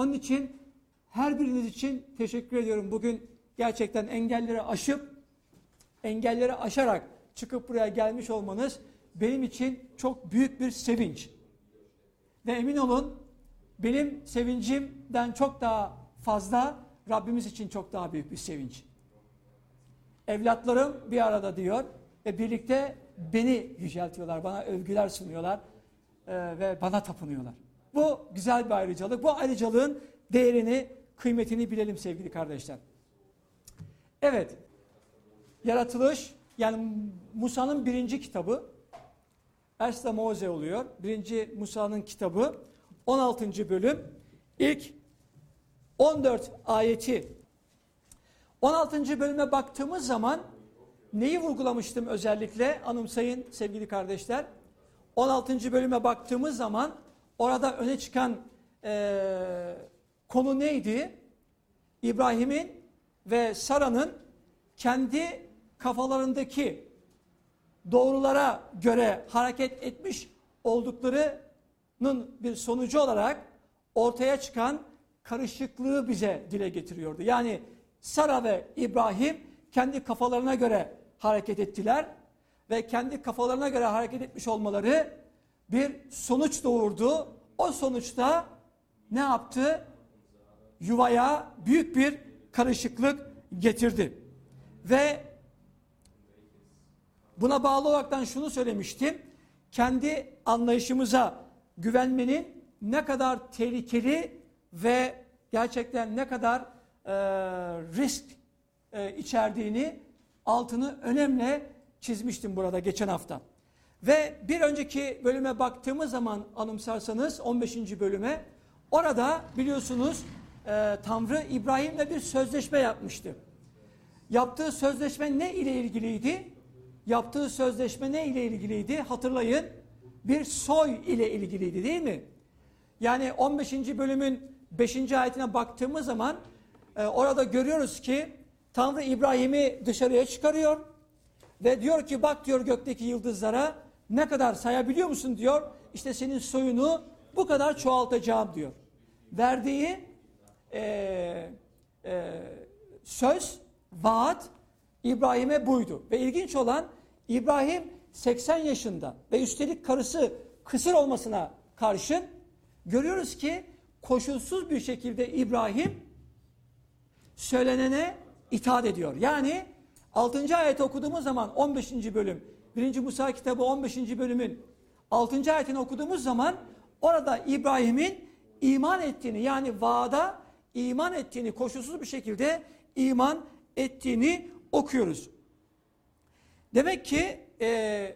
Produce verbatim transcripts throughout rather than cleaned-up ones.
Onun için her biriniz için teşekkür ediyorum. Bugün gerçekten engelleri aşıp, engelleri aşarak çıkıp buraya gelmiş olmanız benim için çok büyük bir sevinç. Ve emin olun benim sevincimden çok daha fazla Rabbimiz için çok daha büyük bir sevinç. Evlatlarım bir arada diyor ve birlikte beni yüceltiyorlar, bana övgüler sunuyorlar e, ve bana tapınıyorlar. Bu güzel bir ayrıcalık. Bu ayrıcalığın değerini, kıymetini bilelim sevgili kardeşler. Evet, yaratılış, yani Musa'nın birinci kitabı, Esra Moze oluyor. Birinci Musa'nın kitabı, on altıncı bölüm, ilk on dört ayeti. on altıncı bölüme baktığımız zaman neyi vurgulamıştım özellikle? Anımsayın sevgili kardeşler. on altıncı bölüme baktığımız zaman orada öne çıkan e, konu neydi? İbrahim'in ve Sara'nın kendi kafalarındaki doğrulara göre hareket etmiş olduklarının bir sonucu olarak ortaya çıkan karışıklığı bize dile getiriyordu. Yani Sara ve İbrahim kendi kafalarına göre hareket ettiler ve kendi kafalarına göre hareket etmiş olmaları bir sonuç doğurdu. O sonuçta ne yaptı? Yuvaya büyük bir karışıklık getirdi. Ve buna bağlı olaraktan şunu söylemiştim. Kendi anlayışımıza güvenmenin ne kadar tehlikeli ve gerçekten ne kadar e, risk e, içerdiğini altını önemli çizmiştim burada geçen hafta. Ve bir önceki bölüme baktığımız zaman anımsarsanız on beşinci bölüme, orada biliyorsunuz e, Tanrı İbrahim'le bir sözleşme yapmıştı. Yaptığı sözleşme ne ile ilgiliydi? Yaptığı sözleşme ne ile ilgiliydi? Hatırlayın, bir soy ile ilgiliydi değil mi? Yani on beşinci bölümün beşinci ayetine baktığımız zaman e, orada görüyoruz ki Tanrı İbrahim'i dışarıya çıkarıyor ve diyor ki bak diyor gökteki yıldızlara ne kadar sayabiliyor musun diyor. İşte senin soyunu bu kadar çoğaltacağım diyor. Verdiği e, e, söz, vaat İbrahim'e buydu. Ve ilginç olan İbrahim seksen yaşında ve üstelik karısı kısır olmasına karşın görüyoruz ki koşulsuz bir şekilde İbrahim söylenene itaat ediyor. Yani altıncı ayeti okuduğumuz zaman on beşinci bölüm, birinci Musa kitabı on beşinci bölümün altıncı ayetini okuduğumuz zaman orada İbrahim'in iman ettiğini, yani vaada iman ettiğini, koşulsuz bir şekilde iman ettiğini okuyoruz. Demek ki e,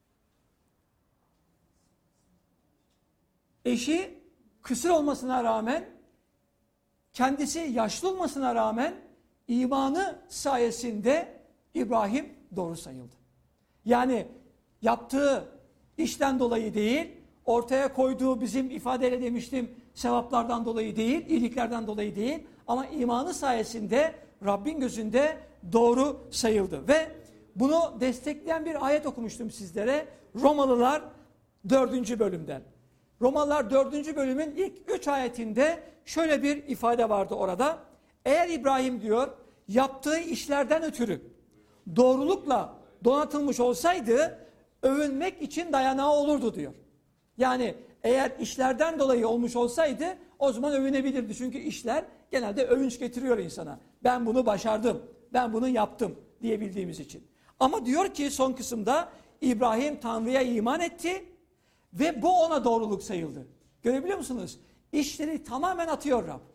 eşi kısır olmasına rağmen, kendisi yaşlı olmasına rağmen imanı sayesinde İbrahim doğru sayıldı. Yani yaptığı işten dolayı değil, ortaya koyduğu bizim ifadeyle demiştim sevaplardan dolayı değil, iyiliklerden dolayı değil, ama imanı sayesinde Rabbin gözünde doğru sayıldı. Ve bunu destekleyen bir ayet okumuştum sizlere. Romalılar dördüncü bölümden. Romalılar dördüncü bölümün ilk üç ayetinde şöyle bir ifade vardı orada. Eğer İbrahim diyor yaptığı işlerden ötürü doğrulukla donatılmış olsaydı övünmek için dayanağı olurdu diyor. Yani eğer işlerden dolayı olmuş olsaydı o zaman övünebilirdi. Çünkü işler genelde övünç getiriyor insana. Ben bunu başardım, ben bunu yaptım diyebildiğimiz için. Ama diyor ki son kısımda İbrahim Tanrı'ya iman etti ve bu ona doğruluk sayıldı. Görebiliyor musunuz? İşleri tamamen atıyor Rab.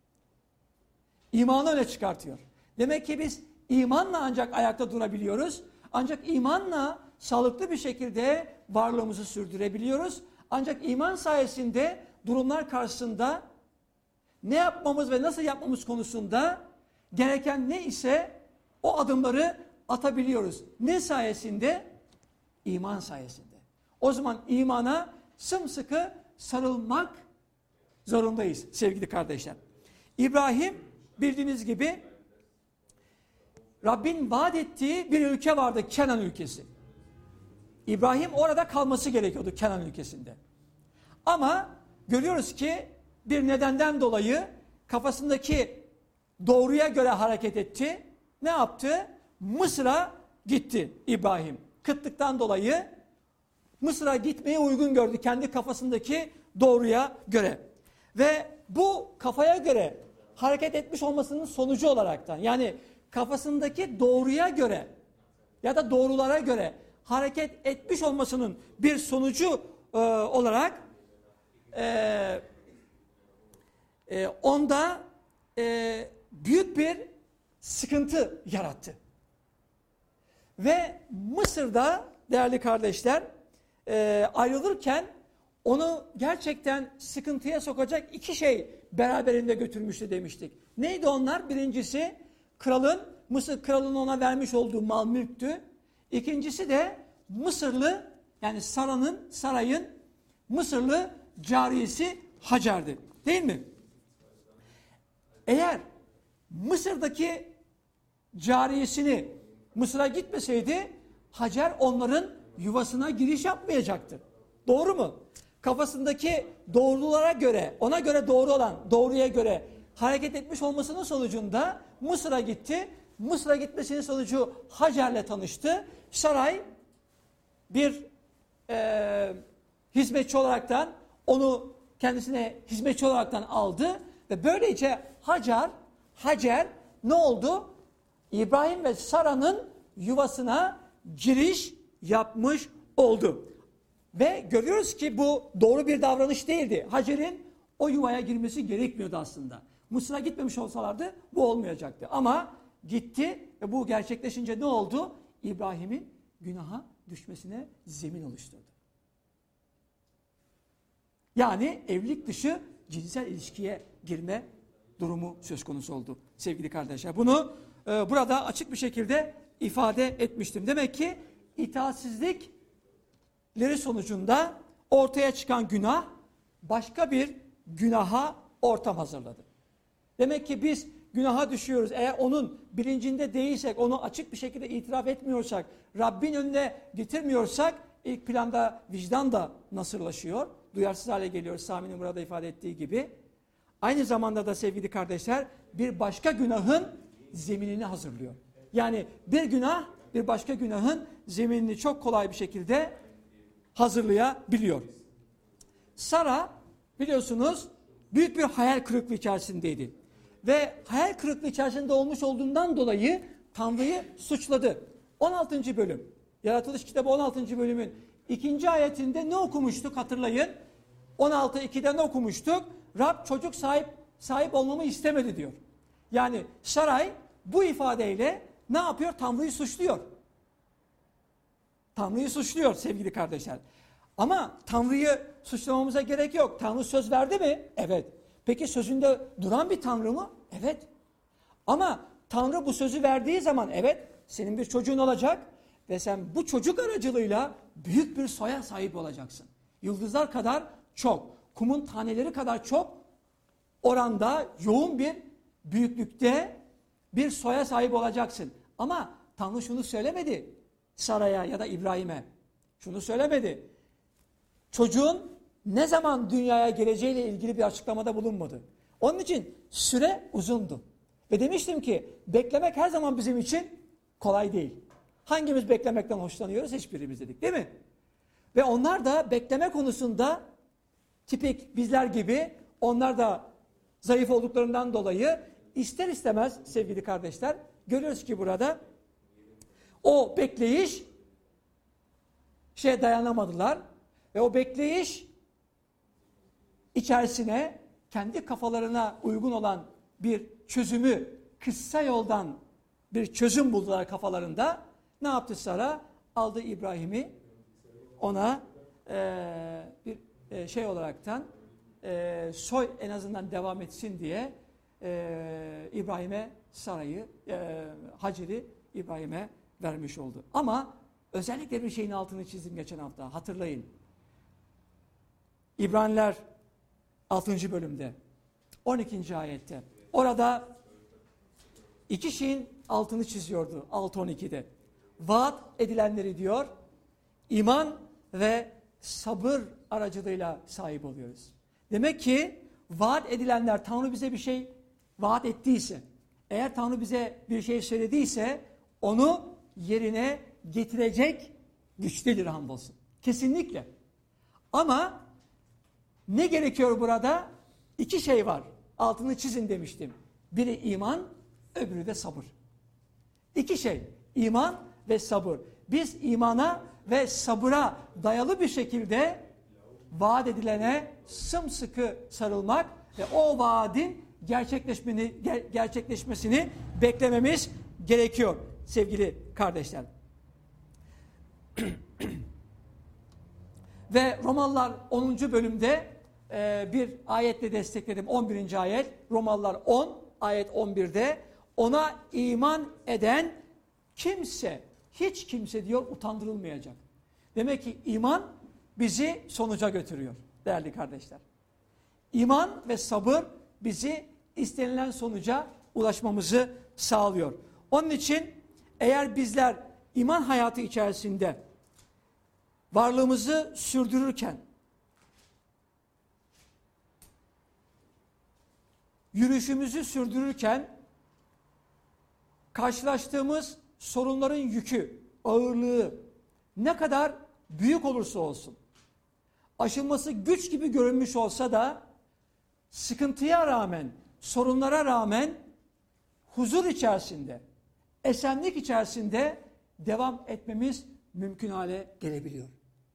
İmanı öne çıkartıyor. Demek ki biz imanla ancak ayakta durabiliyoruz. Ancak imanla sağlıklı bir şekilde varlığımızı sürdürebiliyoruz. Ancak iman sayesinde durumlar karşısında ne yapmamız ve nasıl yapmamız konusunda gereken ne ise o adımları atabiliyoruz. Ne sayesinde? İman sayesinde. O zaman imana sımsıkı sarılmak zorundayız sevgili kardeşler. İbrahim bildiğiniz gibi Rabbin vaat ettiği bir ülke vardı, Kenan ülkesi. İbrahim orada kalması gerekiyordu, Kenan ülkesinde. Ama görüyoruz ki bir nedenden dolayı kafasındaki doğruya göre hareket etti. Ne yaptı? Mısır'a gitti İbrahim. Kıtlıktan dolayı Mısır'a gitmeye uygun gördü kendi kafasındaki doğruya göre. Ve bu kafaya göre hareket etmiş olmasının sonucu olaraktan, yani kafasındaki doğruya göre ya da doğrulara göre hareket etmiş olmasının bir sonucu e, olarak e, e, onda e, büyük bir sıkıntı yarattı. Ve Mısır'da değerli kardeşler e, ayrılırken onu gerçekten sıkıntıya sokacak iki şey beraberinde götürmüştü demiştik. Neydi onlar? Birincisi kralın, Mısır kralının ona vermiş olduğu mal mülktü. İkincisi de Mısırlı, yani Sara'nın, sarayın Mısırlı cariyesi Hacer'di. Değil mi? Eğer Mısır'daki cariyesini Mısır'a gitmeseydi Hacer onların yuvasına giriş yapmayacaktı. Doğru mu? Kafasındaki doğrulara göre, ona göre doğru olan, doğruya göre hareket etmiş olmasının sonucunda Mısır'a gitti. Mısır'a gitmesinin sonucu Hacer'le tanıştı. Saray bir e, hizmetçi olaraktan onu kendisine hizmetçi olaraktan aldı ve böylece Hacer, Hacer ne oldu? İbrahim ve Sara'nın yuvasına giriş yapmış oldu. Ve görüyoruz ki bu doğru bir davranış değildi. Hacer'in o yuvaya girmesi gerekmiyordu aslında. Mısır'a gitmemiş olsalardı bu olmayacaktı. Ama gitti ve bu gerçekleşince ne oldu? İbrahim'in günaha düşmesine zemin oluşturdu. Yani evlilik dışı cinsel ilişkiye girme durumu söz konusu oldu sevgili kardeşler. Bunu e, burada açık bir şekilde ifade etmiştim. Demek ki itaatsizlikleri sonucunda ortaya çıkan günah başka bir günaha ortam hazırladı. Demek ki biz günaha düşüyoruz. Eğer onun bilincinde değilsek, onu açık bir şekilde itiraf etmiyorsak, Rabbin önüne getirmiyorsak ilk planda vicdan da nasırlaşıyor. Duyarsız hale geliyor Sami'nin burada ifade ettiği gibi. Aynı zamanda da sevgili kardeşler bir başka günahın zeminini hazırlıyor. Yani bir günah bir başka günahın zeminini çok kolay bir şekilde hazırlayabiliyor. Sara biliyorsunuz büyük bir hayal kırıklığı içerisindeydi. Ve hayal kırıklığı içerisinde olmuş olduğundan dolayı Tanrı'yı suçladı. on altıncı bölüm, Yaratılış kitabı on altıncı bölümün ikinci ayetinde ne okumuştuk hatırlayın. on altı ikide ne okumuştuk? Rab çocuk sahip sahip olmamı istemedi diyor. Yani Saray bu ifadeyle ne yapıyor? Tanrı'yı suçluyor. Tanrı'yı suçluyor sevgili kardeşler. Ama Tanrı'yı suçlamamıza gerek yok. Tanrı söz verdi mi? Evet. Peki sözünde duran bir Tanrı mı? Evet. Ama Tanrı bu sözü verdiği zaman evet senin bir çocuğun olacak ve sen bu çocuk aracılığıyla büyük bir soya sahip olacaksın. Yıldızlar kadar çok, kumun taneleri kadar çok oranda yoğun bir büyüklükte bir soya sahip olacaksın. Ama Tanrı şunu söylemedi Sara'ya ya da İbrahim'e. Şunu söylemedi. Çocuğun ne zaman dünyaya geleceğiyle ilgili bir açıklamada bulunmadı. Onun için süre uzundu. Ve demiştim ki beklemek her zaman bizim için kolay değil. Hangimiz beklemekten hoşlanıyoruz? Hiçbirimiz dedik değil mi? Ve onlar da bekleme konusunda tipik bizler gibi onlar da zayıf olduklarından dolayı ister istemez sevgili kardeşler görüyoruz ki burada o bekleyiş şeye dayanamadılar ve o bekleyiş içerisine kendi kafalarına uygun olan bir çözümü kısa yoldan bir çözüm buldular kafalarında. Ne yaptı Sara? Aldı İbrahim'i ona e, bir e, şey olaraktan e, soy en azından devam etsin diye e, İbrahim'e Sara'yı e, Hacer'i İbrahim'e vermiş oldu. Ama özellikle bir şeyin altını çizdim geçen hafta hatırlayın. İbraniler altıncı bölümde on ikinci ayette orada iki şeyin altını çiziyordu altı on ikide. Vaat edilenleri diyor iman ve sabır aracılığıyla sahip oluyoruz. Demek ki vaat edilenler, Tanrı bize bir şey vaat ettiyse, eğer Tanrı bize bir şey söylediyse onu yerine getirecek güçtedir hamdolsun. Kesinlikle. Ama ne gerekiyor burada? İki şey var. Altını çizin demiştim. Biri iman, öbürü de sabır. İki şey. İman ve sabır. Biz imana ve sabıra dayalı bir şekilde vaat edilene sımsıkı sarılmak ve o vaadin gerçekleşmesini, ger- gerçekleşmesini beklememiz gerekiyor sevgili kardeşler. Ve Romalılar onuncu bölümde e, bir ayetle destekledim. on birinci ayet. Romalılar on, ayet on birde ona iman eden kimse, hiç kimse diyor utandırılmayacak. Demek ki iman bizi sonuca götürüyor değerli kardeşler. İman ve sabır bizi istenilen sonuca ulaşmamızı sağlıyor. Onun için eğer bizler iman hayatı içerisinde varlığımızı sürdürürken, yürüyüşümüzü sürdürürken karşılaştığımız sorunların yükü, ağırlığı ne kadar büyük olursa olsun, aşılması güç gibi görünmüş olsa da sıkıntıya rağmen, sorunlara rağmen huzur içerisinde, esenlik içerisinde devam etmemiz mümkün hale gelebiliyor.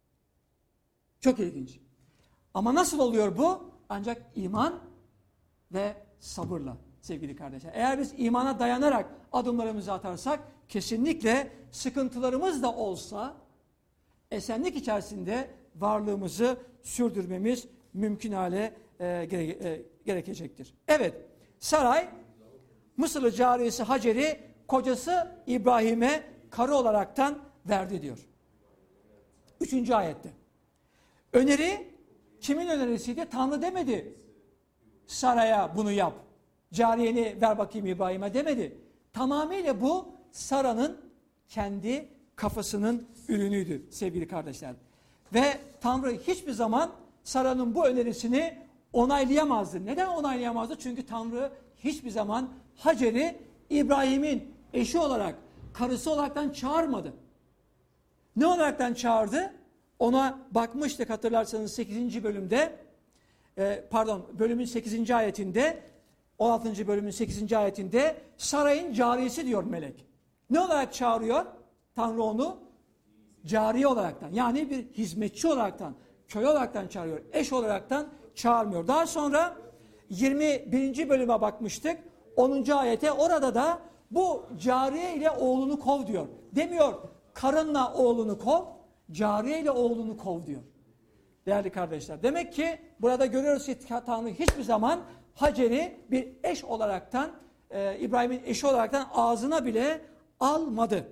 Çok ilginç. Ama nasıl oluyor bu? Ancak iman ve sabırla sevgili kardeşler. Eğer biz imana dayanarak adımlarımızı atarsak kesinlikle sıkıntılarımız da olsa esenlik içerisinde varlığımızı sürdürmemiz mümkün hale e, gere, e, gerekecektir. Evet, Saray Mısırlı cariyesi Hacer'i kocası İbrahim'e karı olaraktan verdi diyor. Üçüncü ayette. Öneri kimin önerisiydi? Tanrı demedi Sara'ya bunu yap. Cariyeni ver bakayım İbrahim'e demedi. Tamamıyla bu Sara'nın kendi kafasının ürünüydü sevgili kardeşler. Ve Tanrı hiçbir zaman Sara'nın bu önerisini onaylayamazdı. Neden onaylayamazdı? Çünkü Tanrı hiçbir zaman Hacer'i İbrahim'in eşi olarak, karısı olaraktan çağırmadı. Ne olaraktan çağırdı? Ona bakmıştık hatırlarsanız sekizinci bölümde, e, pardon bölümün sekizinci ayetinde, on altıncı bölümün sekizinci ayetinde sarayın cariyesi diyor melek. Ne olarak çağırıyor Tanrı onu? Cariye olaraktan, yani bir hizmetçi olaraktan, köy olaraktan çağırıyor. Eş olaraktan çağırmıyor. Daha sonra yirmi birinci bölüme bakmıştık. onuncu ayete, orada da bu cariye ile oğlunu kov diyor. Demiyor karınla oğlunu kov, cariye ile oğlunu kov diyor. Değerli kardeşler, demek ki burada görüyoruz ki Tanrı hiçbir zaman Hacer'i bir eş olaraktan, e, İbrahim'in eşi olaraktan ağzına bile almadı.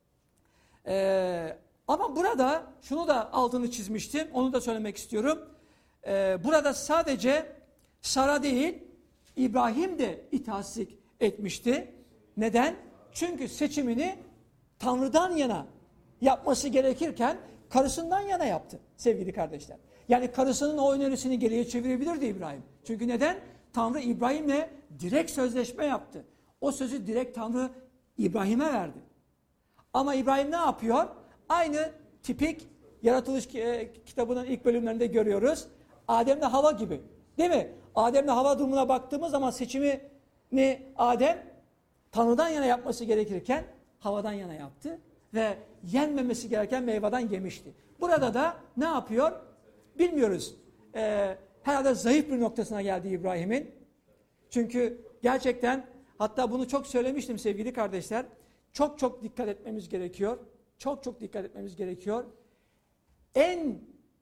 E, ama burada şunu da altını çizmiştim, onu da söylemek istiyorum. E, burada sadece Sara değil, İbrahim de itaatsizlik etmişti. Neden? Çünkü seçimini Tanrı'dan yana yapması gerekirken karısından yana yaptı sevgili kardeşler. Yani karısının o önerisini geriye çevirebilirdi İbrahim. Çünkü neden? Tanrı İbrahim'le direkt sözleşme yaptı. O sözü direkt Tanrı İbrahim'e verdi. Ama İbrahim ne yapıyor? Aynı tipik yaratılış kitabının ilk bölümlerinde görüyoruz. Adem'le Hava gibi. Değil mi? Adem'le Hava durumuna baktığımız zaman seçimini Adem Tanrı'dan yana yapması gerekirken Hava'dan yana yaptı ve yenmemesi gereken meyveden yemişti. Burada da ne yapıyor? Bilmiyoruz. Ee, herhalde zayıf bir noktasına geldi İbrahim'in. Çünkü gerçekten, hatta bunu çok söylemiştim sevgili kardeşler. Çok çok dikkat etmemiz gerekiyor. Çok çok dikkat etmemiz gerekiyor. En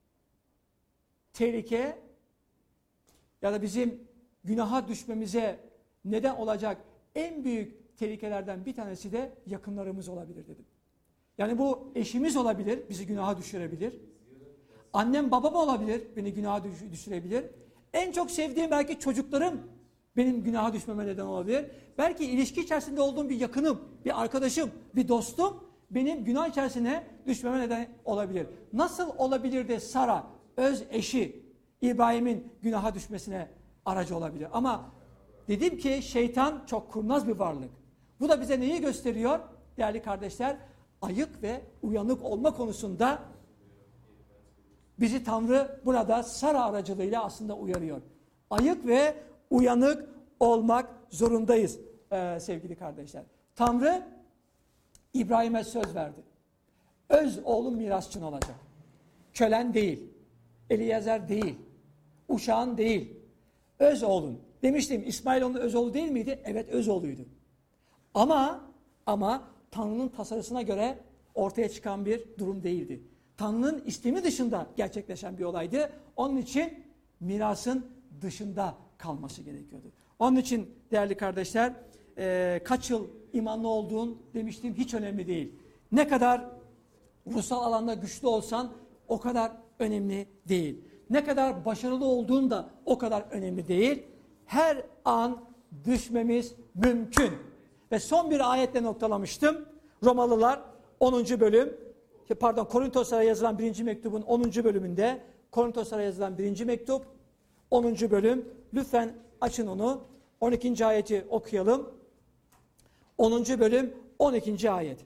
tehlike ya da bizim günaha düşmemize neden olacak en büyük tehlikelerden bir tanesi de yakınlarımız olabilir dedim. Yani bu eşimiz olabilir, bizi günaha düşürebilir. Annem babam olabilir, beni günaha düşürebilir. En çok sevdiğim belki çocuklarım benim günaha düşmeme neden olabilir. Belki ilişki içerisinde olduğum bir yakınım, bir arkadaşım, bir dostum benim günah içerisine düşmeme neden olabilir. Nasıl olabilir de Sara, öz eşi, İbrahim'in günaha düşmesine aracı olabilir. Ama dedim ki şeytan çok kurnaz bir varlık. Bu da bize neyi gösteriyor? Değerli kardeşler, ayık ve uyanık olma konusunda bizi Tanrı burada Sara aracılığıyla aslında uyarıyor. Ayık ve uyanık olmak zorundayız ee, sevgili kardeşler. Tanrı İbrahim'e söz verdi. Öz oğlum mirasçın olacak. Kölen değil, Eliezer değil, uşağın değil, öz oğlun. Demiştim İsmail onun öz oğlu değil miydi? Evet, öz oğluydu. Ama ama Tanrı'nın tasarısına göre ortaya çıkan bir durum değildi. Tanrı'nın istemi dışında gerçekleşen bir olaydı. Onun için mirasın dışında kalması gerekiyordu. Onun için değerli kardeşler, e, kaç yıl imanlı olduğun demiştim hiç önemli değil. Ne kadar ruhsal alanda güçlü olsan o kadar önemli değil. Ne kadar başarılı olduğun da o kadar önemli değil. Her an düşmemiz mümkün. Ve son bir ayetle noktalamıştım. Romalılar onuncu bölüm, pardon Korintoslara yazılan birinci mektubun onuncu bölümünde, Korintoslara yazılan birinci mektup, onuncu bölüm, lütfen açın onu, on ikinci ayeti okuyalım. onuncu bölüm, on ikinci ayet.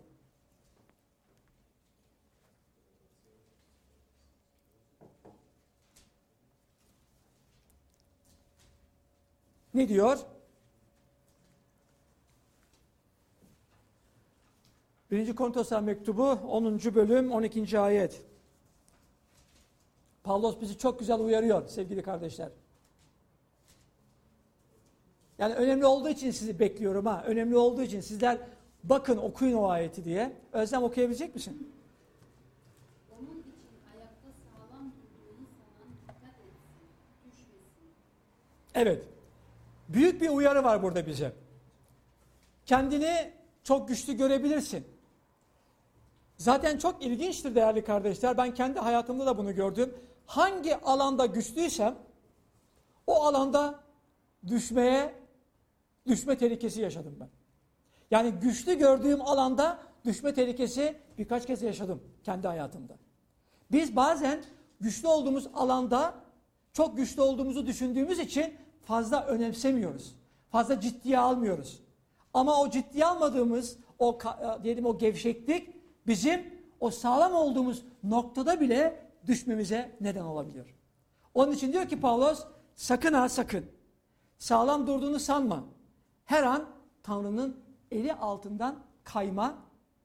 Ne diyor? birinci Korintoslar mektubu onuncu bölüm on ikinci ayet. Pavlos bizi çok güzel uyarıyor sevgili kardeşler. Yani önemli olduğu için sizi bekliyorum ha. Önemli olduğu için sizler bakın okuyun o ayeti diye. Özlem okuyabilecek misin? Onun için ayakta sağlam durduğunu sanan dikkat etsin, düşmesin. Evet. Büyük bir uyarı var burada bize. Kendini çok güçlü görebilirsin. Zaten çok ilginçtir değerli kardeşler. Ben kendi hayatımda da bunu gördüm. Hangi alanda güçlüysem o alanda düşmeye, düşme tehlikesi yaşadım ben. Yani güçlü gördüğüm alanda düşme tehlikesi birkaç kez yaşadım kendi hayatımda. Biz bazen güçlü olduğumuz alanda çok güçlü olduğumuzu düşündüğümüz için fazla önemsemiyoruz. Fazla ciddiye almıyoruz. Ama o ciddiye almadığımız o diyelim o gevşeklik bizim o sağlam olduğumuz noktada bile düşmemize neden olabiliyor. Onun için diyor ki Pavlos, sakın ha sakın. Sağlam durduğunu sanma. Her an Tanrı'nın eli altından kayma,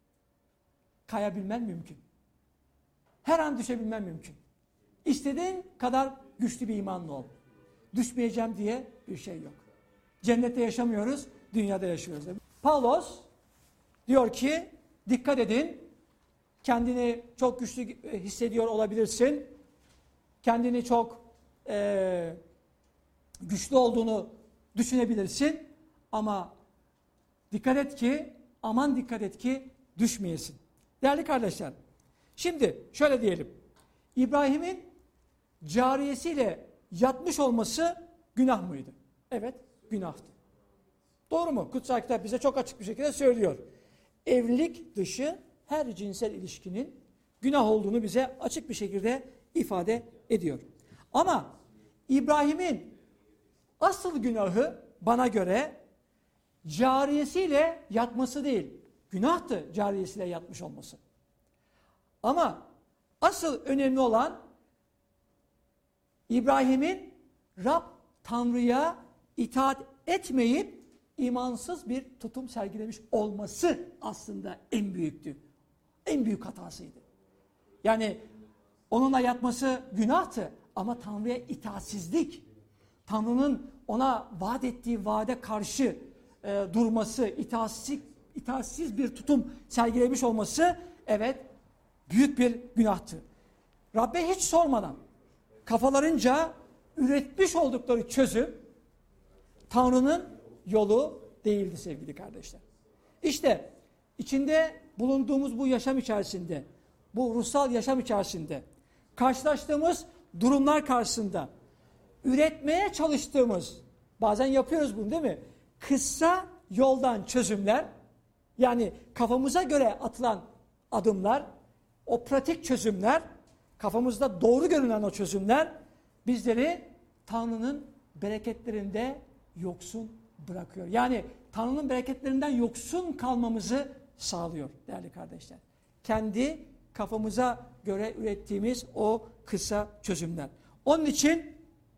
kayabilmen mümkün. Her an düşebilmen mümkün. İstediğin kadar güçlü bir imanlı ol. Düşmeyeceğim diye bir şey yok. Cennette yaşamıyoruz, dünyada yaşıyoruz. Pavlos diyor ki, dikkat edin, kendini çok güçlü hissediyor olabilirsin. Kendini çok e, güçlü olduğunu düşünebilirsin. Ama dikkat et ki, aman dikkat et ki düşmeyesin. Değerli kardeşler, şimdi şöyle diyelim. İbrahim'in cariyesiyle yatmış olması günah mıydı? Evet, günahtı. Doğru mu? Kutsal Kitap bize çok açık bir şekilde söylüyor. Evlilik dışı her cinsel ilişkinin günah olduğunu bize açık bir şekilde ifade ediyor. Ama İbrahim'in asıl günahı bana göre cariyesiyle yatması değil. Günahtı cariyesiyle yatmış olması. Ama asıl önemli olan İbrahim'in Rab Tanrı'ya itaat etmeyip imansız bir tutum sergilemiş olması aslında en büyüktü. En büyük hatasıydı. Yani onunla yatması günahtı ama Tanrı'ya itaatsizlik, Tanrı'nın ona vaat ettiği vaade karşı e, durması, itaatsiz, itaatsiz bir tutum sergilemiş olması evet büyük bir günahtı. Rabbe hiç sormadan kafalarınca üretmiş oldukları çözüm Tanrı'nın yolu değildi sevgili kardeşler. İşte içinde bulunduğumuz bu yaşam içerisinde, bu ruhsal yaşam içerisinde karşılaştığımız durumlar karşısında üretmeye çalıştığımız, bazen yapıyoruz bunu değil mi? Kısa yoldan çözümler, yani kafamıza göre atılan adımlar, o pratik çözümler, kafamızda doğru görünen o çözümler bizleri Tanrı'nın bereketlerinde yoksun bırakıyor. Yani Tanrı'nın bereketlerinden yoksun kalmamızı sağlıyor değerli kardeşler. Kendi kafamıza göre ürettiğimiz o kısa çözümler. Onun için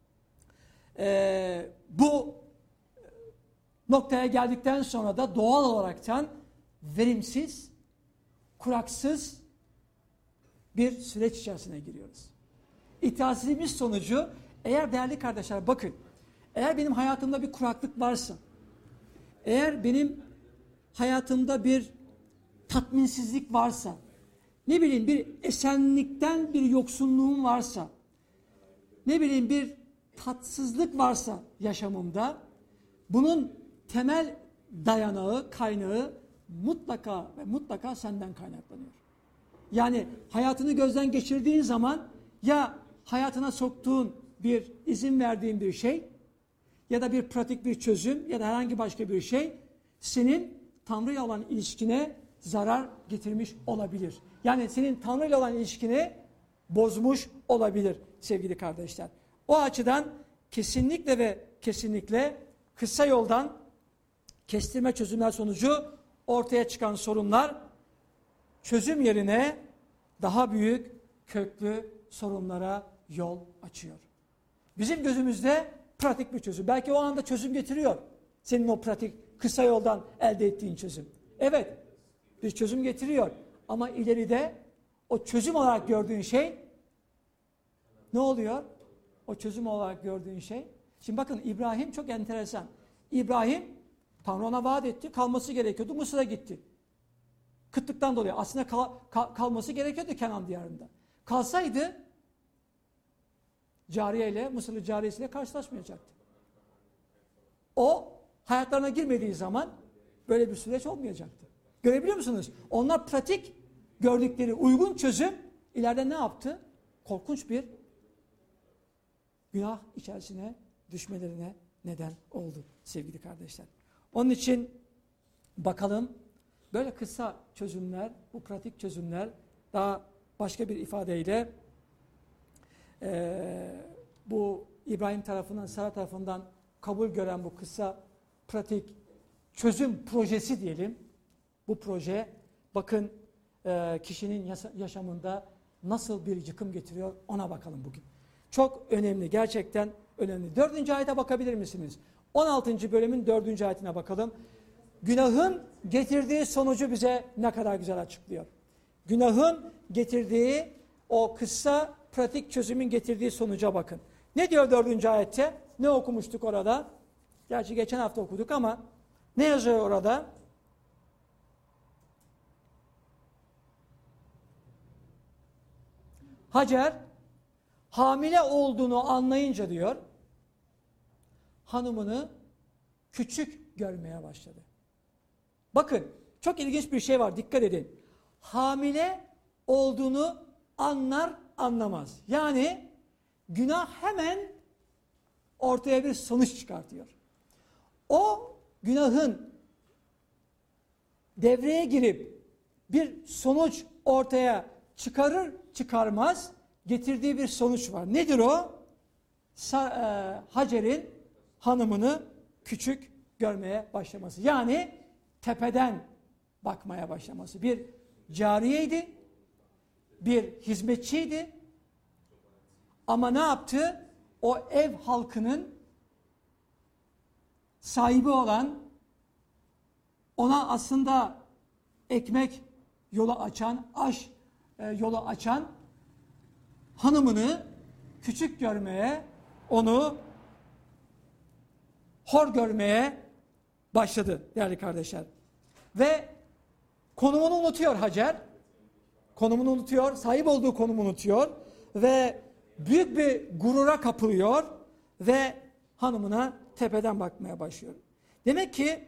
e, bu noktaya geldikten sonra da doğal olaraktan verimsiz, kuraksız bir süreç içerisine giriyoruz. İtaatsizliğimiz sonucu, eğer değerli kardeşler bakın, eğer benim hayatımda bir kuraklık varsa, eğer benim hayatımda bir tatminsizlik varsa, ne bileyim bir esenlikten bir yoksunluğum varsa, ne bileyim bir tatsızlık varsa yaşamımda, bunun temel dayanağı, kaynağı mutlaka ve mutlaka senden kaynaklanıyor. Yani hayatını gözden geçirdiğin zaman ya hayatına soktuğun bir, izin verdiğin bir şey ya da bir pratik bir çözüm ya da herhangi başka bir şey senin Tanrı'ya olan ilişkine zarar getirmiş olabilir. Yani senin Tanrı'yla olan ilişkini bozmuş olabilir sevgili kardeşler. O açıdan kesinlikle ve kesinlikle kısa yoldan kestirme çözümler sonucu ortaya çıkan sorunlar çözüm yerine daha büyük köklü sorunlara yol açıyor. Bizim gözümüzde pratik bir çözüm. Belki o anda çözüm getiriyor. Senin o pratik kısa yoldan elde ettiğin çözüm. Evet, bir çözüm getiriyor. Ama ileride o çözüm olarak gördüğün şey ne oluyor? O çözüm olarak gördüğün şey. Şimdi bakın İbrahim çok enteresan. İbrahim Tanrı ona vaat etti. Kalması gerekiyordu. Mısır'a gitti. Kıtlıktan dolayı. Aslında kal, kal, kalması gerekiyordu Kenan diyarında. Kalsaydı cariyeyle, Mısırlı cariyesiyle karşılaşmayacaktı. O hayatlarına girmediği zaman böyle bir süreç olmayacaktı. Görebiliyor musunuz? Onlar pratik gördükleri uygun çözüm ileride ne yaptı? Korkunç bir günah içerisine düşmelerine neden oldu sevgili kardeşler. Onun için bakalım böyle kısa çözümler, bu pratik çözümler daha başka bir ifadeyle e, bu İbrahim tarafından, Sara tarafından kabul gören bu kısa pratik çözüm projesi diyelim. Bu proje bakın e, kişinin yaşamında nasıl bir yıkım getiriyor ona bakalım bugün. Çok önemli, gerçekten önemli. Dördüncü ayete bakabilir misiniz? on altıncı bölümün dördüncü ayetine bakalım. Günahın getirdiği sonucu bize ne kadar güzel açıklıyor. Günahın getirdiği o kısa pratik çözümün getirdiği sonuca bakın. Ne diyor dördüncü ayette? Ne okumuştuk orada? Gerçi geçen hafta okuduk ama ne yazıyor orada? Hacer hamile olduğunu anlayınca diyor, hanımını küçük görmeye başladı. Bakın çok ilginç bir şey var, dikkat edin. Hamile olduğunu anlar anlamaz. Yani günah hemen ortaya bir sonuç çıkartıyor. O günahın devreye girip bir sonuç ortaya çıkarır çıkarmaz getirdiği bir sonuç var. Nedir o? Sa e, Hacer'in hanımını küçük görmeye başlaması. Yani tepeden bakmaya başlaması. Bir cariyeydi, bir hizmetçiydi ama ne yaptı? O ev halkının sahibi olan, ona aslında ekmek yolu açan, aş e, yolu açan hanımını küçük görmeye, onu hor görmeye başladı değerli kardeşler. Ve konumunu unutuyor Hacer. Konumunu unutuyor, sahip olduğu konumu unutuyor ve büyük bir gurura kapılıyor ve hanımına tepeden bakmaya başlıyor. Demek ki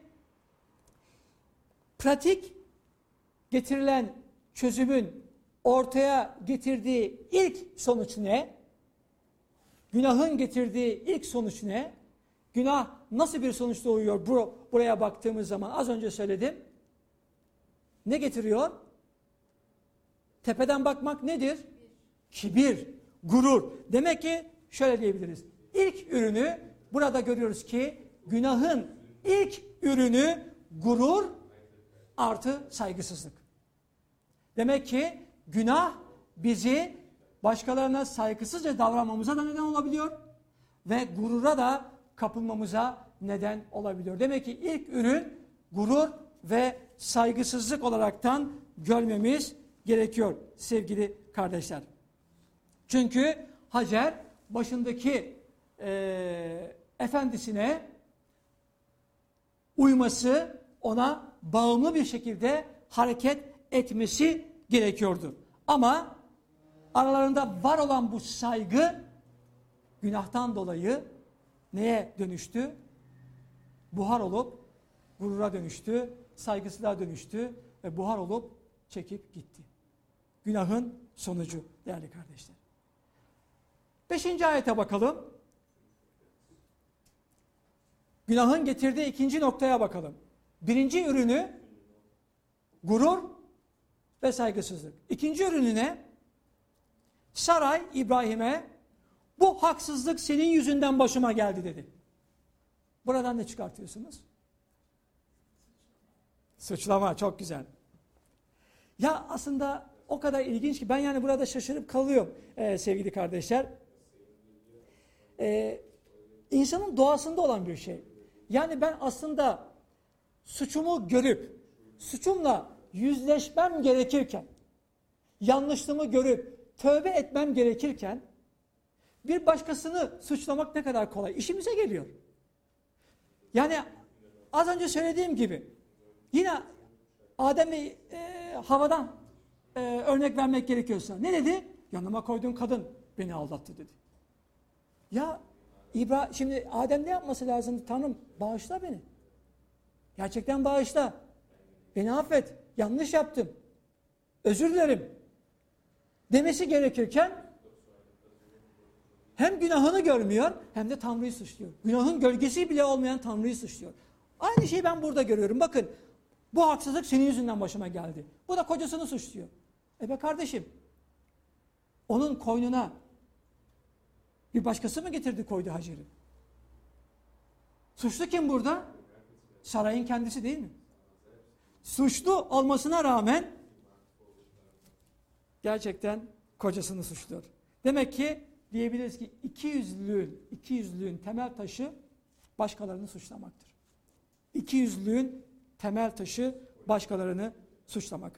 pratik getirilen çözümün ortaya getirdiği ilk sonuç ne? Günahın getirdiği ilk sonuç ne? Günah nasıl bir sonuç doğuyor bur buraya baktığımız zaman? Az önce söyledim. Ne getiriyor? Tepeden bakmak nedir? Kibir, gurur. Demek ki şöyle diyebiliriz. İlk ürünü burada görüyoruz ki günahın ilk ürünü gurur artı saygısızlık. Demek ki günah bizi başkalarına saygısızca davranmamıza da neden olabiliyor ve gurura da kapılmamıza neden olabiliyor. Demek ki ilk ürün gurur ve saygısızlık olaraktan görmemiz gerekiyor sevgili kardeşler. Çünkü Hacer başındaki e, efendisine uyması, ona bağımlı bir şekilde hareket etmesi gerekiyordu. Ama aralarında var olan bu saygı günahtan dolayı neye dönüştü? Buhar olup gurura dönüştü, saygısızlığa dönüştü ve buhar olup çekip gitti. Günahın sonucu değerli kardeşler. Beşinci ayete bakalım. Günahın getirdiği ikinci noktaya bakalım. Birinci ürünü gurur ve saygısızlık. İkinci ürünü ne? Saray İbrahim'e bu haksızlık senin yüzünden başıma geldi dedi. Buradan ne çıkartıyorsunuz? Suçlama, çok güzel. Ya aslında o kadar ilginç ki ben yani burada şaşırıp kalıyorum ee, sevgili kardeşler. Ee, insanın doğasında olan bir şey. Yani ben aslında suçumu görüp, suçumla yüzleşmem gerekirken, yanlışlığımı görüp, tövbe etmem gerekirken, bir başkasını suçlamak ne kadar kolay. İşimize geliyor. Yani az önce söylediğim gibi, yine Adem ve e, havadan e, örnek vermek gerekiyorsa, ne dedi? Yanıma koyduğun kadın beni aldattı dedi. Ya İbrahim, şimdi Adem ne yapması lazımdı? Tanrım bağışla beni. Gerçekten bağışla. Beni affet. Yanlış yaptım. Özür dilerim. Demesi gerekirken hem günahını görmüyor hem de Tanrı'yı suçluyor. Günahın gölgesi bile olmayan Tanrı'yı suçluyor. Aynı şeyi ben burada görüyorum. Bakın bu haksızlık senin yüzünden başıma geldi. Bu da kocasını suçluyor. E be kardeşim, onun koynuna bir başkası mı getirdi koydu Hacer'i? Suçlu kim burada? Sarayın kendisi değil mi? Suçlu olmasına rağmen gerçekten kocasını suçluyor. Demek ki diyebiliriz ki ikiyüzlülüğün, ikiyüzlülüğün temel taşı başkalarını suçlamaktır. İkiyüzlülüğün temel taşı başkalarını suçlamak.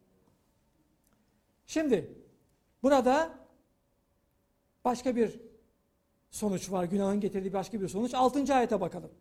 Şimdi burada başka bir sonuç var. Günahın getirdiği başka bir sonuç. Altıncı ayete bakalım.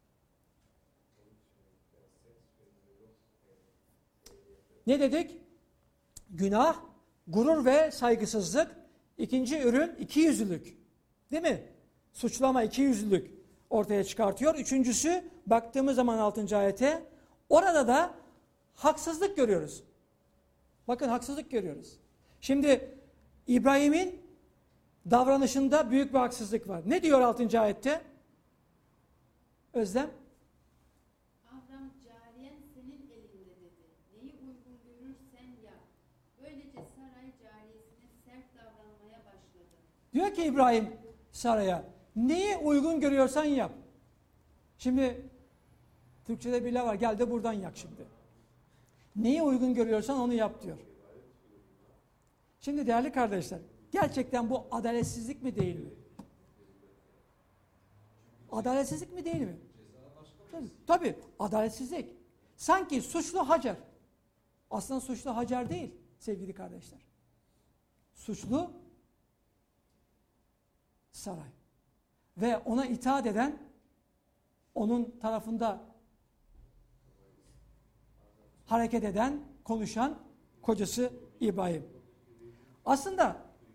Ne dedik? Günah, gurur ve saygısızlık. İkinci ürün ikiyüzlülük. Değil mi? Suçlama, ikiyüzlülük ortaya çıkartıyor. Üçüncüsü baktığımız zaman altıncı ayete orada da haksızlık görüyoruz. Bakın haksızlık görüyoruz. Şimdi İbrahim'in davranışında büyük bir haksızlık var. Ne diyor altıncı ayette? Özlem? Avram cariyen senin elinde dedi. Neyi uygun görürsen yap. Böylece saray cariyesine sert davranmaya başladı. Diyor ki İbrahim Saray'a neyi uygun görüyorsan yap. Şimdi Türkçe'de bir laf var. Gel de buradan yak şimdi. Neyi uygun görüyorsan onu yap diyor. Şimdi değerli kardeşler, gerçekten bu adaletsizlik mi değil mi? Adaletsizlik mi değil mi? Tabii, tabii adaletsizlik. Sanki suçlu Hacer. Aslında suçlu Hacer değil sevgili kardeşler. Suçlu Saray. Ve ona itaat eden, onun tarafında hareket eden, konuşan kocası İbrahim. Aslında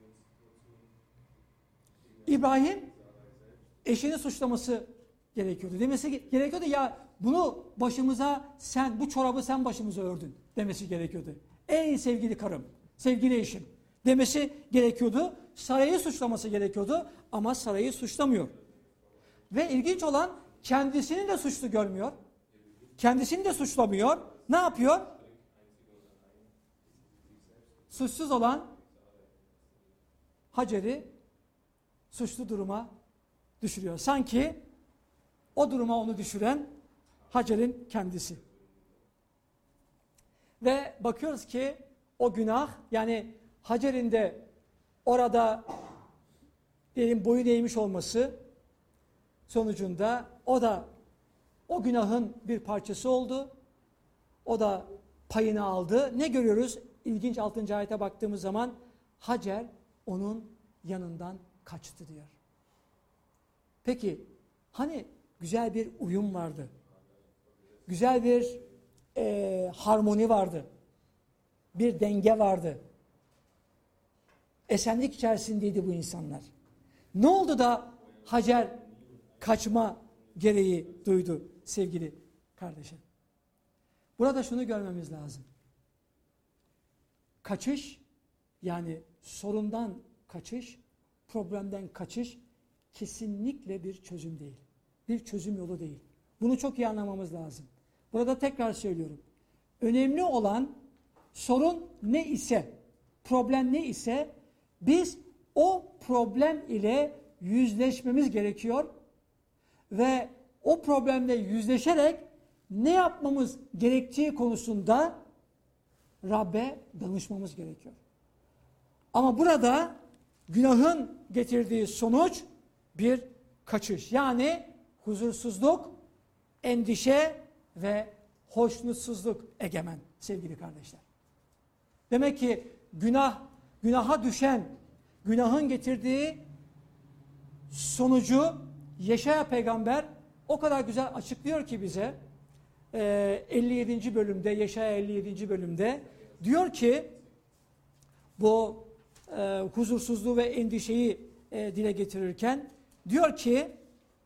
İbrahim eşini suçlaması gerekiyordu. Demesi gerekiyordu ya bunu başımıza sen, bu çorabı sen başımıza ördün demesi gerekiyordu. Ey sevgili karım, sevgili eşim demesi gerekiyordu. Sarayı suçlaması gerekiyordu ama sarayı suçlamıyor. Ve ilginç olan kendisini de suçlu görmüyor. Kendisini de suçlamıyor. Ne yapıyor? Suçsuz olan Hacer'i suçlu duruma düşürüyor. Sanki o duruma onu düşüren Hacer'in kendisi. Ve bakıyoruz ki o günah, yani Hacer'in de orada diyelim boyun eğmiş olması sonucunda o da o günahın bir parçası oldu. O da payını aldı. Ne görüyoruz? İlginç altıncı ayete baktığımız zaman Hacer onun yanından kaçtı diyor. Peki hani güzel bir uyum vardı. Güzel bir e, harmoni vardı. Bir denge vardı. Esenlik içerisindeydi bu insanlar. Ne oldu da Hacer kaçma gereği duydu sevgili kardeşim? Burada şunu görmemiz lazım. Kaçış, yani sorundan kaçış, problemden kaçış kesinlikle bir çözüm değil. Bir çözüm yolu değil. Bunu çok iyi anlamamız lazım. Burada tekrar söylüyorum. Önemli olan sorun ne ise, problem ne ise biz o problem ile yüzleşmemiz gerekiyor ve o problemle yüzleşerek ne yapmamız gerektiği konusunda Rabbe danışmamız gerekiyor. Ama burada günahın getirdiği sonuç bir kaçış. Yani huzursuzluk, endişe ve hoşnutsuzluk egemen sevgili kardeşler. Demek ki günah, günaha düşen, günahın getirdiği sonucu Yeşaya peygamber o kadar güzel açıklıyor ki bize. elli yedinci bölümde, Yeşaya elli yedinci bölümde diyor ki bu e, huzursuzluğu ve endişeyi e, dile getirirken diyor ki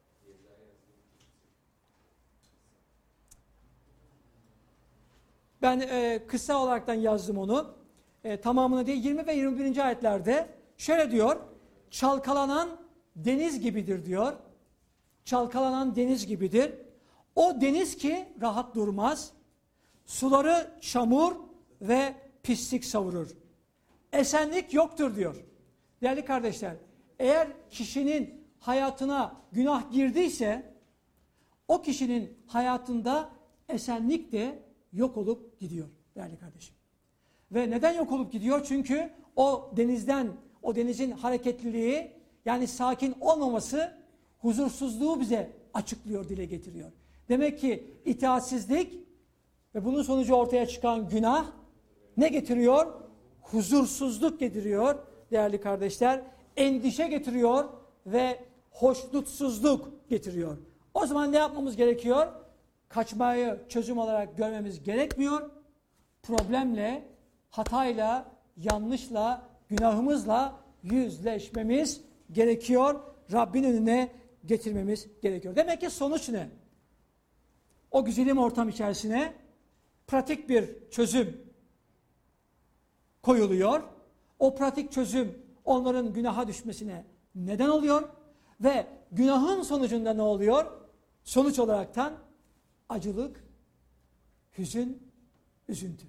ben e, kısa olaraktan yazdım onu. E, tamamını değil, yirmi ve yirmi birinci ayetlerde şöyle diyor. Çalkalanan deniz gibidir diyor. Çalkalanan deniz gibidir. O deniz ki rahat durmaz. Suları çamur ve pislik savurur. Esenlik yoktur diyor. Değerli kardeşler, eğer kişinin hayatına günah girdiyse o kişinin hayatında esenlik de yok olup gidiyor değerli kardeşim. Ve neden yok olup gidiyor? Çünkü o denizden, o denizin hareketliliği, yani sakin olmaması huzursuzluğu bize açıklıyor, dile getiriyor. Demek ki itaatsizlik ve bunun sonucu ortaya çıkan günah ne getiriyor? Huzursuzluk getiriyor değerli kardeşler. Endişe getiriyor ve hoşnutsuzluk getiriyor. O zaman ne yapmamız gerekiyor? Kaçmayı çözüm olarak görmemiz gerekmiyor. Problemle, hatayla, yanlışla, günahımızla yüzleşmemiz gerekiyor. Rabbin önüne getirmemiz gerekiyor. Demek ki sonuç ne? O güzelim ortam içerisine pratik bir çözüm koyuluyor. O pratik çözüm onların günaha düşmesine neden oluyor. Ve günahın sonucunda ne oluyor? Sonuç olaraktan acılık, hüzün, üzüntü.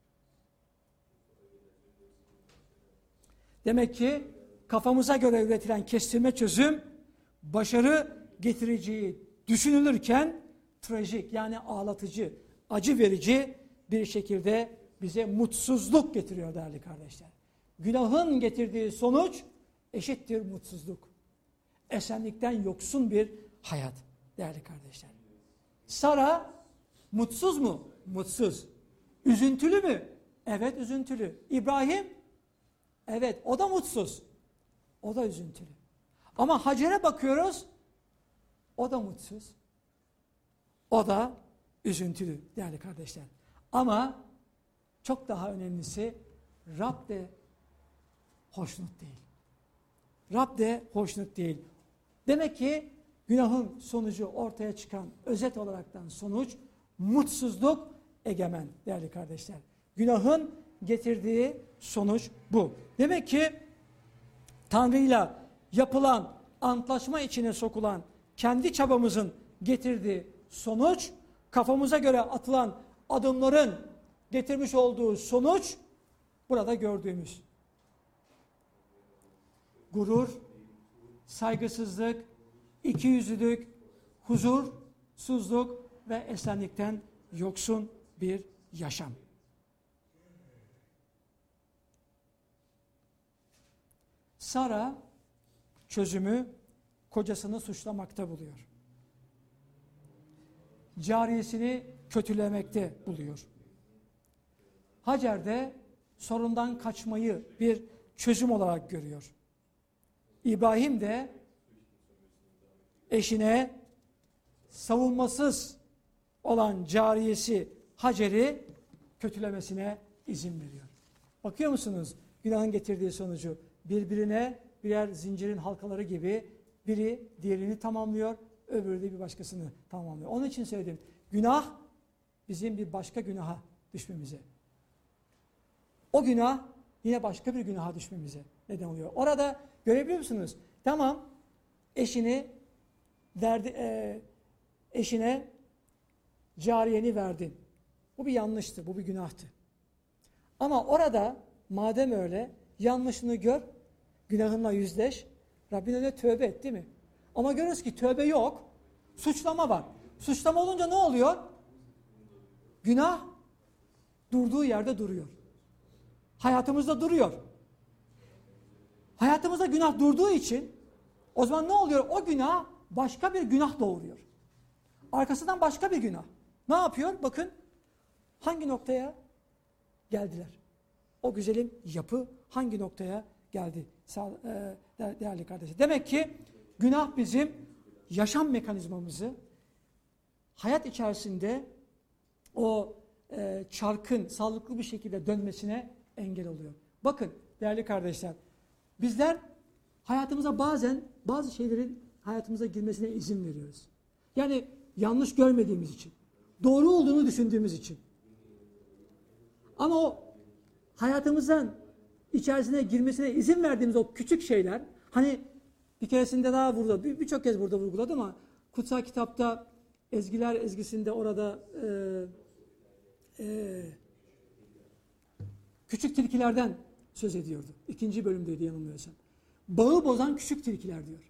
Demek ki kafamıza göre üretilen kestirme çözüm başarı getireceği düşünülürken trajik, yani ağlatıcı, acı verici bir şekilde bize mutsuzluk getiriyor değerli kardeşler. Günahın getirdiği sonuç eşittir mutsuzluk. Esenlikten yoksun bir hayat değerli kardeşler. Sara mutsuz mu? Mutsuz. Üzüntülü mü? Evet, üzüntülü. İbrahim? Evet, o da mutsuz. O da üzüntülü. Ama Hacer'e bakıyoruz, o da mutsuz. O da üzüntülü değerli kardeşler. Ama çok daha önemlisi Rab de hoşnut değil. Rab de hoşnut değil. Demek ki günahın sonucu ortaya çıkan özet olaraktan sonuç mutsuzluk egemen değerli kardeşler. Günahın getirdiği sonuç bu. Demek ki Tanrı'yla yapılan antlaşma içine sokulan kendi çabamızın getirdiği sonuç, kafamıza göre atılan adımların getirmiş olduğu sonuç burada gördüğümüz gurur, saygısızlık, ikiyüzlülük, huzursuzluk ve esenlikten yoksun bir yaşam. Sara çözümü kocasını suçlamakta buluyor. Cariyesini kötülemekte buluyor. Hacer de sorundan kaçmayı bir çözüm olarak görüyor. İbrahim de eşine savunmasız olan cariyesi Hacer'i kötülemesine izin veriyor. Bakıyor musunuz günahın getirdiği sonucu? Birbirine birer zincirin halkaları gibi biri diğerini tamamlıyor, öbürü de bir başkasını tamamlıyor. Onun için söyledim. Günah bizim bir başka günaha düşmemize. O günah yine başka bir günaha düşmemize neden oluyor. Orada görebiliyor musunuz? Tamam, eşini verdi, e, eşine cariyeni verdin. Bu bir yanlıştı, bu bir günahtı. Ama orada madem öyle yanlışını gör, günahınla yüzleş, Rabbin önüne tövbe et, değil mi? Ama görüyoruz ki tövbe yok, suçlama var. Suçlama olunca ne oluyor? Günah durduğu yerde duruyor. Hayatımızda duruyor. Hayatımızda günah durduğu için o zaman ne oluyor? O günah başka bir günah doğuruyor. Arkasından başka bir günah. Ne yapıyor? Bakın hangi noktaya geldiler. O güzelim yapı hangi noktaya geldi değerli kardeşler. Demek ki günah bizim yaşam mekanizmamızı hayat içerisinde o e, çarkın sağlıklı bir şekilde dönmesine engel oluyor. Bakın değerli kardeşler, bizler hayatımıza bazen bazı şeylerin hayatımıza girmesine izin veriyoruz. Yani yanlış görmediğimiz için, doğru olduğunu düşündüğümüz için. Ama o hayatımızın içerisine girmesine izin verdiğimiz o küçük şeyler, hani bir keresinde daha burada, birçok kez burada vurguladım ama kutsal kitapta Ezgiler ezgisinde orada e, e, küçük tilkilerden söz ediyordu. İkinci bölümdeydi yanılmıyorsam. Bağı bozan küçük tilkiler diyor.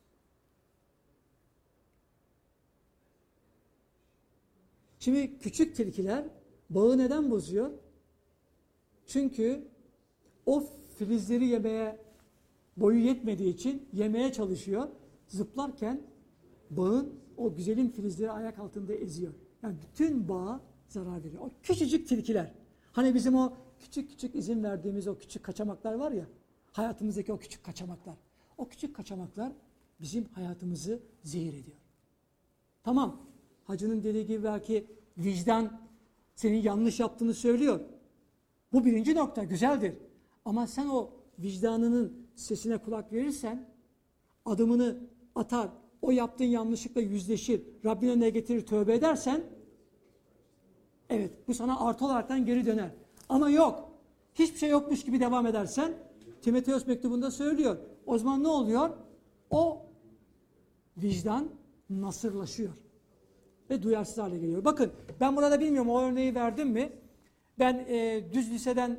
Şimdi küçük tilkiler bağı neden bozuyor? Çünkü o filizleri yemeye boyu yetmediği için yemeye çalışıyor. Zıplarken bağın o güzelim filizleri ayak altında eziyor. Yani bütün bağa zarar veriyor. O küçücük tilkiler. Hani bizim o küçük küçük izin verdiğimiz o küçük kaçamaklar var ya, hayatımızdaki o küçük kaçamaklar. O küçük kaçamaklar bizim hayatımızı zehir ediyor. Tamam, hacının dediği gibi belki vicdan senin yanlış yaptığını söylüyor. Bu birinci nokta, güzeldir. Ama sen o vicdanının sesine kulak verirsen, adımını atar, o yaptığın yanlışlıkla yüzleşir, Rabbin önüne getirir, tövbe edersen, evet bu sana artı olaraktan geri döner. Ama yok, hiçbir şey yokmuş gibi devam edersen, Timoteos mektubunda söylüyor. O zaman ne oluyor? O vicdan nasırlaşıyor ve duyarsız hale geliyor. Bakın ben burada bilmiyorum o örneği verdim mi? Ben e, düz liseden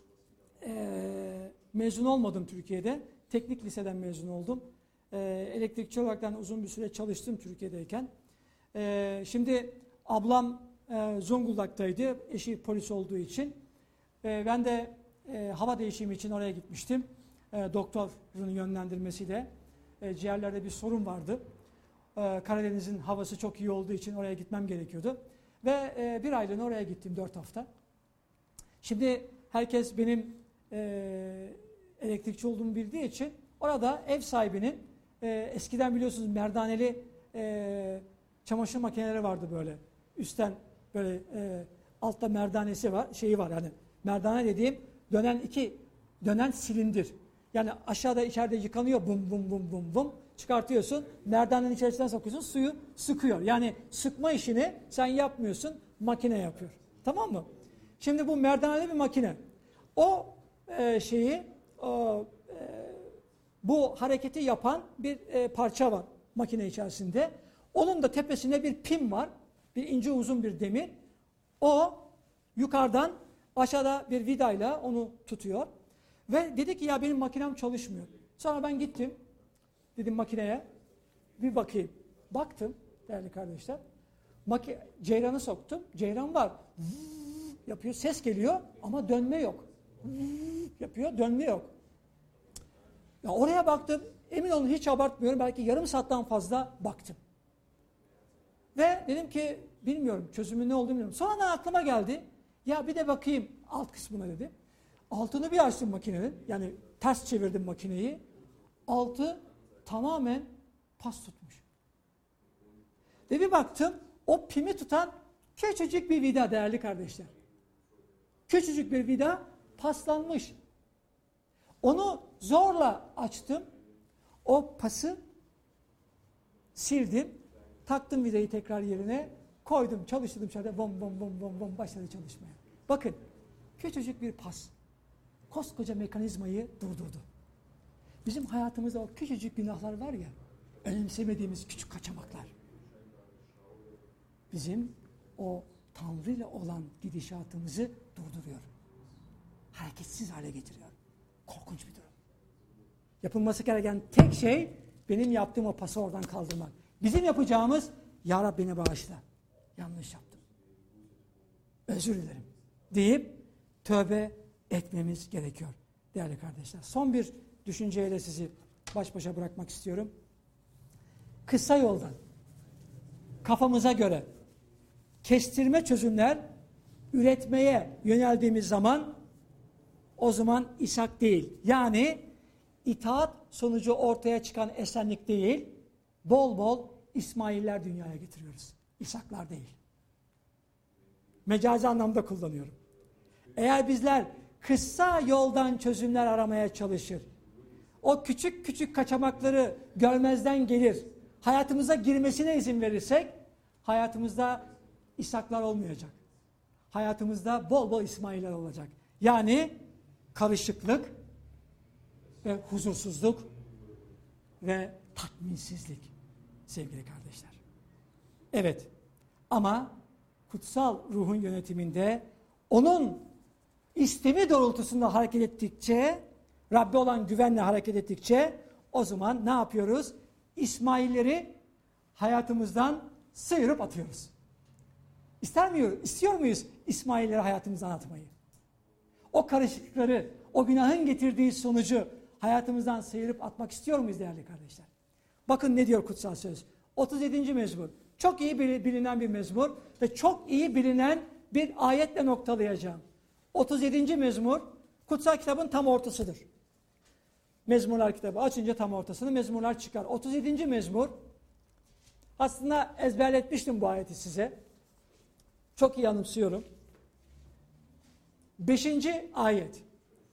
e, mezun olmadım Türkiye'de. Teknik liseden mezun oldum. E, elektrikçi olarak uzun bir süre çalıştım Türkiye'deyken. E, şimdi ablam e, Zonguldak'taydı. Eşi polis olduğu için. E, ben de e, hava değişimi için oraya gitmiştim. E, doktorun yönlendirmesiyle. E, ciğerlerde bir sorun vardı. E, Karadeniz'in havası çok iyi olduğu için oraya gitmem gerekiyordu. Ve e, bir aylığına oraya gittim, dört hafta. Şimdi herkes benim e, elektrikçi olduğumu bildiği için orada ev sahibinin e, eskiden biliyorsunuz merdaneli e, çamaşır makineleri vardı böyle. Üstten böyle e, altta merdanesi var, şeyi var yani. Merdane dediğim dönen iki dönen silindir. Yani aşağıda içeride yıkanıyor bum bum bum bum bum çıkartıyorsun. Merdanenin içerisinden sokuyorsun, suyu sıkıyor. Yani sıkma işini sen yapmıyorsun, makine yapıyor. Tamam mı? Şimdi bu merdaneli bir makine. O e, şeyi o, e, bu hareketi yapan bir e, parça var makine içerisinde. Onun da tepesinde bir pin var. Bir ince uzun bir demir. O yukarıdan aşağıda bir vidayla onu tutuyor. Ve dedi ki ya benim makinem çalışmıyor. Sonra ben gittim. Dedim makineye bir bakayım. Baktım. değerli kardeşler. Maki, ceyranı soktum. Ceyran var. Yapıyor. Ses geliyor ama dönme yok. Yapıyor. Dönme yok. Ya oraya baktım. Emin olun hiç abartmıyorum. Belki yarım saatten fazla baktım. Ve dedim ki bilmiyorum çözümü ne olduğunu bilmiyorum. Sonra aklıma geldi. Ya bir de bakayım alt kısmına dedim. Altını bir açtım makinenin. Yani ters çevirdim makineyi. Altı tamamen pas tutmuş. Ve bir baktım o pimi tutan küçücük bir vida değerli kardeşler. Küçücük bir vida paslanmış. Onu zorla açtım. O pası sildim. Taktım vidayı tekrar yerine. Koydum, çalıştırdım şöyle bom bom bom bom bom başladı çalışmaya. Bakın küçücük bir pas koskoca mekanizmayı durdurdu. Bizim hayatımızda o küçücük günahlar var ya, önemsemediğimiz küçük kaçamaklar. Bizim o Tanrı ile olan gidişatımızı durduruyor. Hareketsiz hale getiriyor. Korkunç bir durum. Yapılması gereken tek şey benim yaptığım o pası oradan kaldırmak. Bizim yapacağımız Ya Rabbi beni bağışla. Yanlış yaptım. Özür dilerim deyip tövbe etmemiz gerekiyor değerli kardeşler. Son bir düşünceyle sizi baş başa bırakmak istiyorum. Kısa yoldan kafamıza göre kestirme çözümler üretmeye yöneldiğimiz zaman o zaman İshak değil. Yani itaat sonucu ortaya çıkan esenlik değil, bol bol İsmail'ler dünyaya getiriyoruz. İshaklar değil. Mecazi anlamda kullanıyorum. Eğer bizler kısa yoldan çözümler aramaya çalışır, o küçük küçük kaçamakları görmezden gelir, hayatımıza girmesine izin verirsek, hayatımızda İshaklar olmayacak. Hayatımızda bol bol İsmail'ler olacak. Yani karışıklık ve huzursuzluk ve tatminsizlik sevgili kardeşler. Evet ama kutsal ruhun yönetiminde onun istemi doğrultusunda hareket ettikçe, Rabbe olan güvenle hareket ettikçe o zaman ne yapıyoruz? İsmailleri hayatımızdan sıyırıp atıyoruz. İster miyiz? İstiyor muyuz İsmailleri hayatımızdan atmayı? O karışıklıkları, o günahın getirdiği sonucu hayatımızdan sıyırıp atmak istiyor muyuz değerli kardeşler? Bakın ne diyor kutsal söz. otuz yedinci mezmur. Çok iyi bilinen bir mezmur ve çok iyi bilinen bir ayetle noktalayacağım. otuz yedinci mezmur kutsal kitabın tam ortasıdır. Mezmurlar kitabı açınca tam ortasını mezmurlar çıkar. otuz yedinci mezmur aslında ezberletmiştim bu ayeti size. Çok iyi anımsıyorum. beşinci ayet.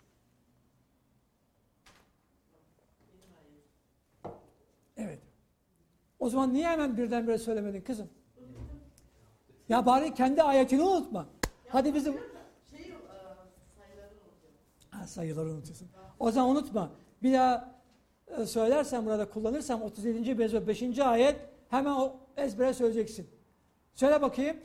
Evet. O zaman niye hemen birdenbire söylemedin kızım? Ya bari kendi ayetini unutma. Hadi bizim... Şey, sayıları unutuyorum. Ha, sayıları unutuyorsun. O zaman unutma. Bir daha söylersem burada kullanırsam otuz yedinci mezmur beşinci ayet hemen o ezbere söyleyeceksin. Söyle bakayım.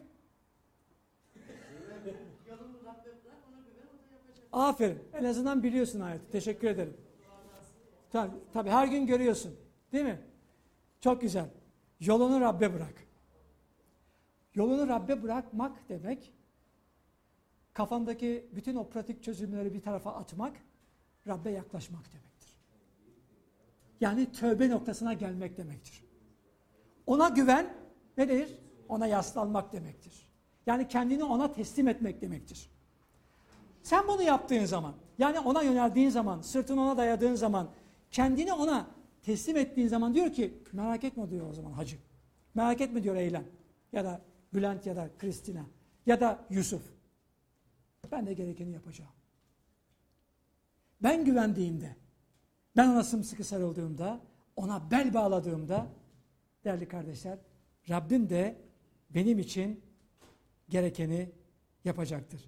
Yolunu Rabbe bırak, ona güven, o da yapacak. Aferin. En azından biliyorsun ayeti. Teşekkür ederim. Tabii, tabii her gün görüyorsun. Değil mi? Çok güzel. Yolunu Rabbe bırak. Yolunu Rabbe bırakmak demek, kafandaki bütün o pratik çözümleri bir tarafa atmak, Rabbe yaklaşmak demektir. Yani tövbe noktasına gelmek demektir. Ona güven nedir? Ona yaslanmak demektir. Yani kendini ona teslim etmek demektir. Sen bunu yaptığın zaman, yani ona yöneldiğin zaman, sırtını ona dayadığın zaman, kendini ona teslim ettiğin zaman diyor ki, merak etme diyor o zaman hacı. Merak etme diyor Eylem ya da Bülent ya da Kristina ya da Yusuf. Ben de gerekeni yapacağım. Ben güvendiğimde, ben ona sımsıkı sarıldığımda, ona bel bağladığımda, değerli kardeşler, Rabbim de benim için gerekeni yapacaktır.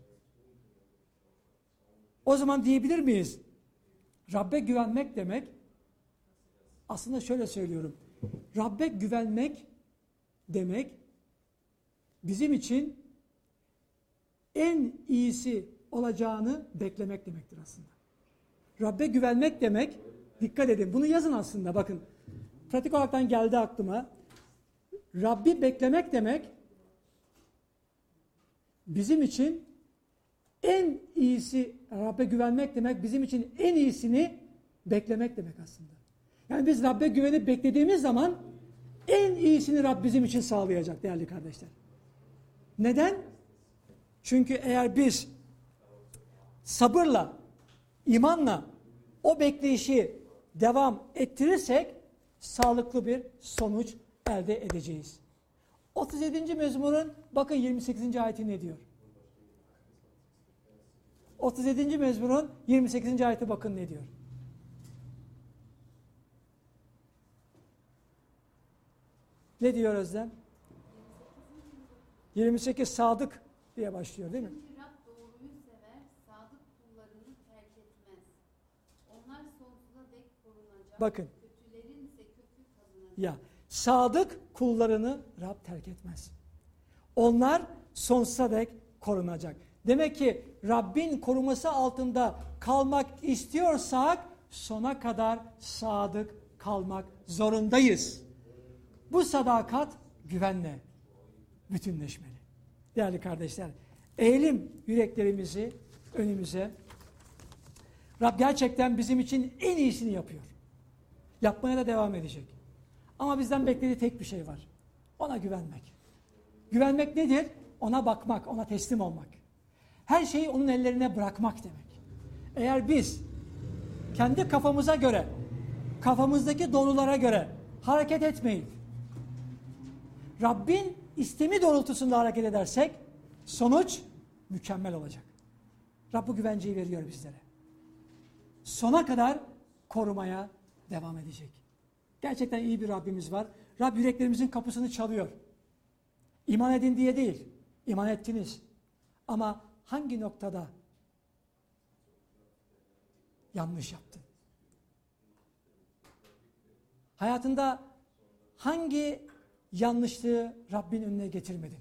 O zaman diyebilir miyiz? Rabbe güvenmek demek, aslında şöyle söylüyorum. Rabbe güvenmek demek, bizim için en iyisi olacağını beklemek demektir aslında. Rabbe güvenmek demek, dikkat edin, bunu yazın aslında bakın. Pratik olaraktan geldi aklıma. Rabbi beklemek demek bizim için en iyisi, Rabbe güvenmek demek bizim için en iyisini beklemek demek aslında. Yani biz Rabbe güvenip beklediğimiz zaman en iyisini Rab bizim için sağlayacak değerli kardeşler. Neden? Çünkü eğer biz sabırla, imanla o bekleyişi devam ettirirsek sağlıklı bir sonuç elde edeceğiz. otuz yedinci mezmurun bakın yirmi sekizinci ayeti ne diyor? otuz yedinci mezmurun yirmi sekizinci ayeti bakın ne diyor? Ne diyor Özlem? yirmi sekiz sadık diye başlıyor değil mi? Çünkü Rab doğruyu sever, sadık kullarını terk etmez. Onlar sonsuza dek korunacak. Bakın. Kötülerin ise kökü kazanacak. Ya sadık kullarını Rab terk etmez. Onlar sonsuza dek korunacak. Demek ki Rabbin koruması altında kalmak istiyorsak sona kadar sadık kalmak zorundayız. Bu sadakat güvenle bütünleşmeli. Değerli kardeşler, eğilim yüreklerimizi önümüze. Rab gerçekten bizim için en iyisini yapıyor. Yapmaya da devam edecek. Ama bizden beklediği tek bir şey var. Ona güvenmek. Güvenmek nedir? Ona bakmak, ona teslim olmak. Her şeyi onun ellerine bırakmak demek. Eğer biz kendi kafamıza göre, kafamızdaki doğrulara göre hareket etmeyip Rabbin istemi doğrultusunda hareket edersek sonuç mükemmel olacak. Rab bu güvenceyi veriyor bizlere. Sona kadar korumaya devam edecek. Gerçekten iyi bir Rabbimiz var. Rab yüreklerimizin kapısını çalıyor. İman edin diye değil. İman ettiniz. Ama hangi noktada yanlış yaptın? Hayatında hangi yanlışlığı Rabbin önüne getirmedin?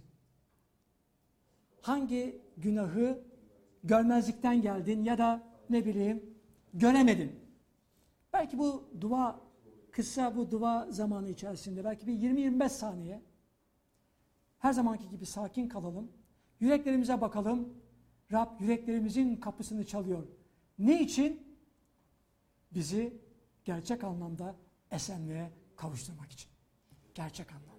Hangi günahı görmezlikten geldin ya da ne bileyim göremedin? Belki bu dua, kısa bu dua zamanı içerisinde belki bir yirmi yirmi beş saniye her zamanki gibi sakin kalalım. Yüreklerimize bakalım. Rab yüreklerimizin kapısını çalıyor. Ne için? Bizi gerçek anlamda esenliğe kavuşturmak için. Gerçek anlamda.